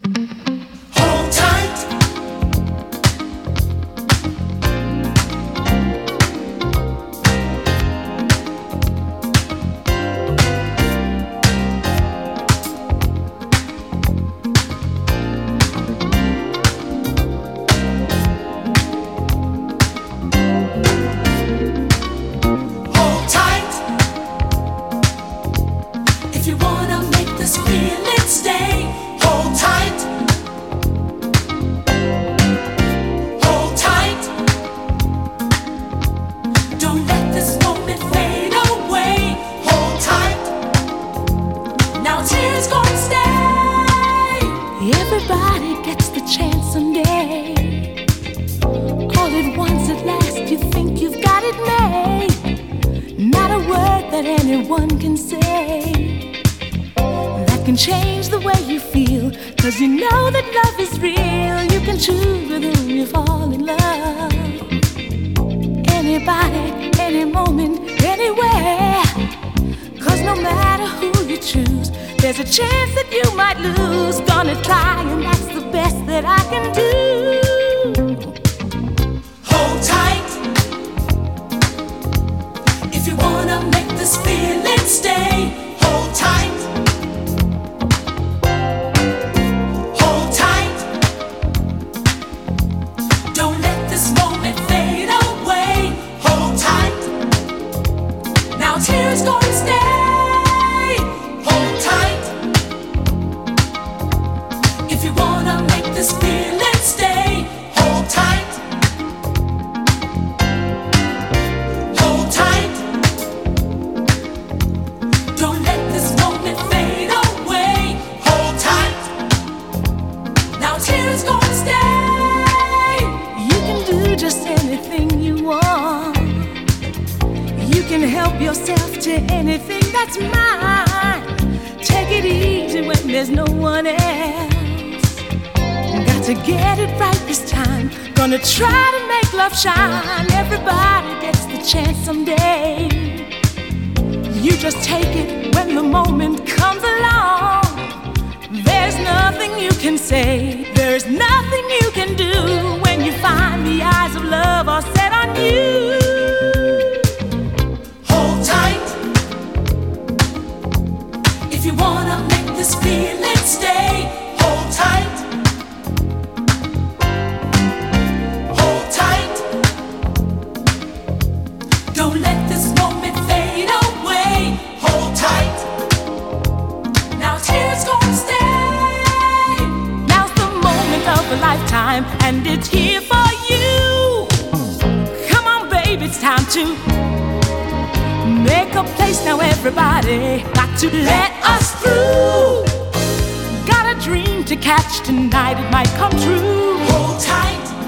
Hold tight. Hold tight. If you wanna make this feeling stay, hold tight. Hold tight. Don't let this moment fade away. Hold tight. Now tears gonna stay. Everybody gets the chance someday. All at once, at last, you think you've got it made. Not a word that anyone can say that can change the way you feel. 'Cause you know that love is real. You can choose with whom you fall in love. Anybody, any moment, anywhere. 'Cause no matter who you choose, there's a chance that you might lose. Gonna try, and that's the best that I can do. Hold tight. If you wanna make this feeling stay, hold tight. Hold tight. Don't let this moment fade away. Hold tight. Now tears gonna stay. Hold tight. If you wanna make this feeling stay, hold tight. Hold tight. Don't let this moment fade away. Hold tight. Now tears gonna stay. You can do just anything you want. You can help yourself to anything that's mine. Take it easy when there's no one else. Got to get it right this time. Gonna try to make love shine. Everybody gets the chance someday. You just take it when the moment comes along. There's nothing you can say. There's nothing you can do when you find the eyes of love are set on you. Hold tight. If you wanna make this feeling stay, hold tight. Hold tight. Don't let this moment fade away. Hold tight. Now tears gonna stay. Now's the moment of a lifetime, and it's here for you. Come on, baby, it's time to make a place now, everybody. Got to let us through. Got a dream to catch tonight, it might come true. Hold tight.